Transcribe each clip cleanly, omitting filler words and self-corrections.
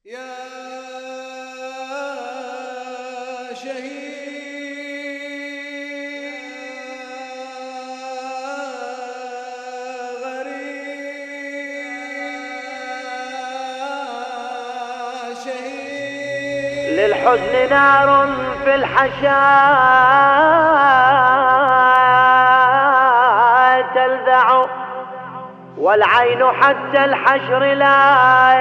يا شهيد للحزن نار في الحشاء تلذع، والعين حتى الحشر لا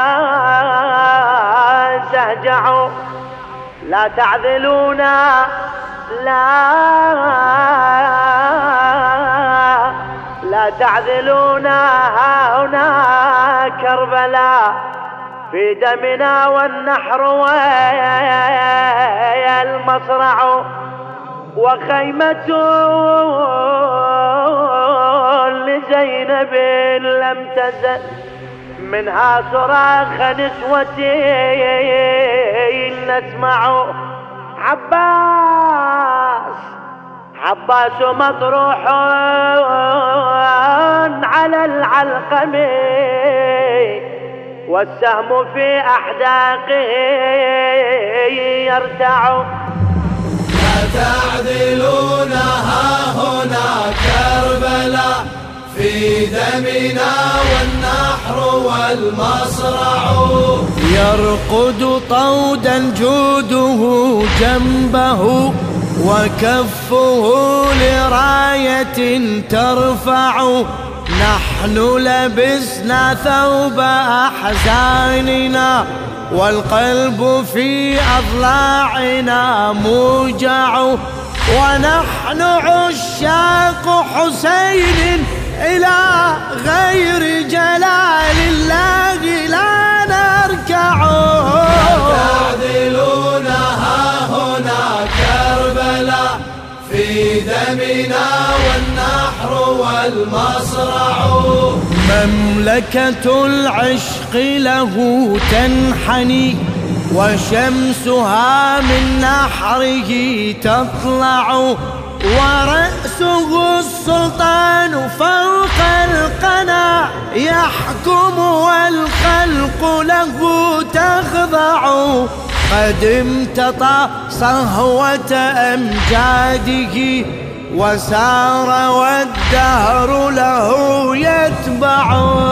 تهجع. لا تعذلونا لا تعذلونا ها هنا كربلاء، في دمنا والنحر والمصرع. وخيمة لزينب لم تزل منها صراخ نسوة نسمع. عباس مطروح على العلقم، والسهم في أحداقه يرتع. لا تعذلونا ها هنا كربلاء، في دمنا والنحر والمصرع. يرقد طودا جوده جنبه، وكفه لراية ترفع. نحن لبسنا ثوب أحزاننا، والقلب في أضلاعنا موجع. ونحن عشاق حسين إلى غير جلال الله لا نركع. تعذلونا ها هنا كربلاء، في دمنا والنحر والمصرع. مملكة العشق له تنحني، وشمسها من نحره تطلع. ورأسه السلطان فوق القنا يحكم، والخلق له تخضع. قد امتطى صهوة أمجاده، وسار والدهر له يتبع.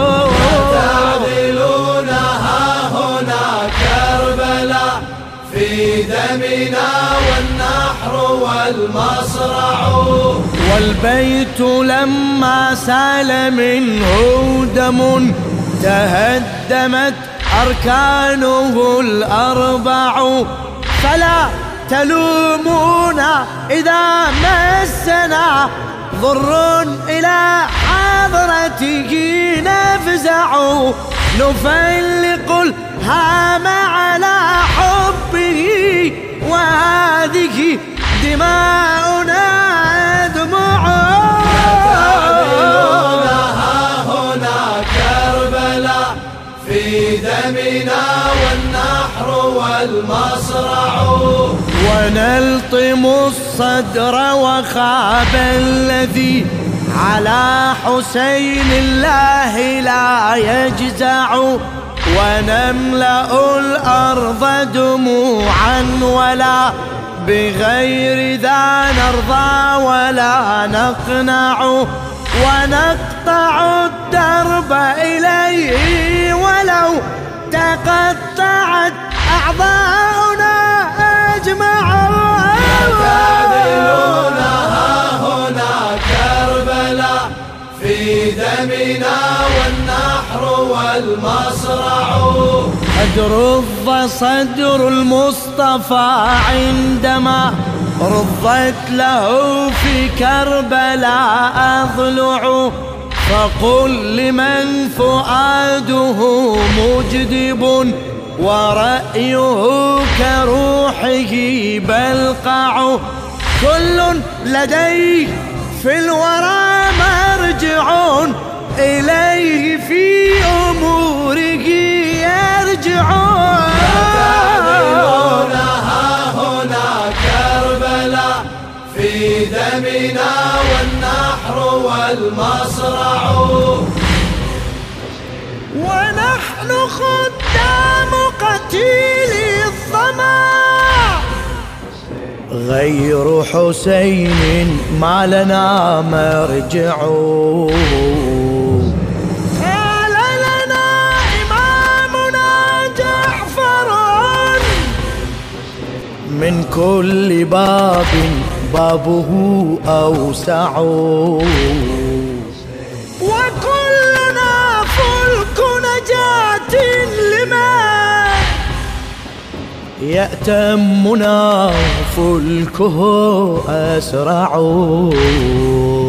تعذلونا ها هنا كربلاء، في دمنا والنحر والمصرع. والبيت لما سال منه دم تهدمت أركانه الأربع. فلا تلومونا إذا مسنا ضر إلى حضرته نفزع. نفلق الهام على حبه، وهذه دماؤنا دموع. تعذلونا ها هنا كربلاء، في دمنا والنحر والمصرع. ونلطم الصدر وخاب الذي على حسين الله لا يجزع. ونملأ الأرض دموعا ولا بغير ذا نرضى ولا نقنع. ونقطع الدرب إليه ولو تقطعت أعضاؤنا أجمع. تعذلونا ها هنا كربلاء، في دمنا والنحر والمصرع. قد رض صدر المصطفى عندما رضت له في كربلاء أضلع. فقل لمن فؤاده مجدب، ورأيه كروحه بلقع. كل لديه في الورى مرجع، إليه في أموره يرجع. تعذلونا ها هنا كربلاء، في دمنا والنحر والمصرع. ونحن خدام غير حسين ما لنا مرجع. قال لنا إمامنا جعفر من كل باب بابه أوسع، وكلنا فلك نجاة لمن يأتمنا فلكه أسرع.